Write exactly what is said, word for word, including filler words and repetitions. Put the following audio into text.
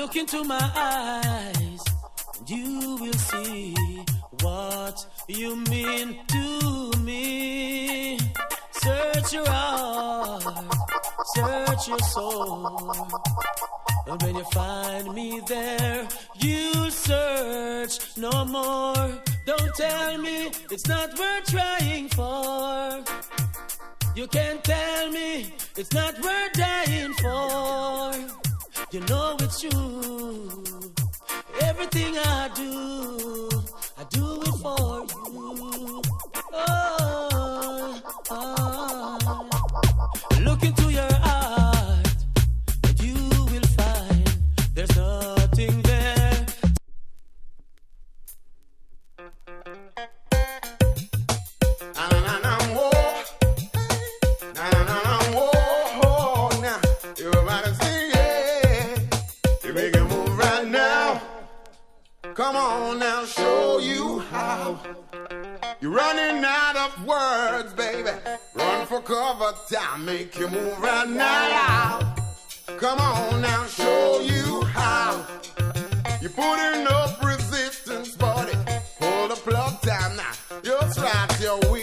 Look into my eyes, and you will see what you mean to me. Search your heart, search your soul, and when you find me there, you'll search no more. Don't tell me it's not worth trying for. You can't tell me it's not worth dying for. You know it's true. Everything I do, I do it for you. Oh, oh. Look into your heart, and you will find there's nothing there. Come on now, show you how. You're running out of words, baby. Run for cover, time, make you move right now. Come on now, show you how. You're putting up resistance, buddy. Hold the plug time now. Just right your way.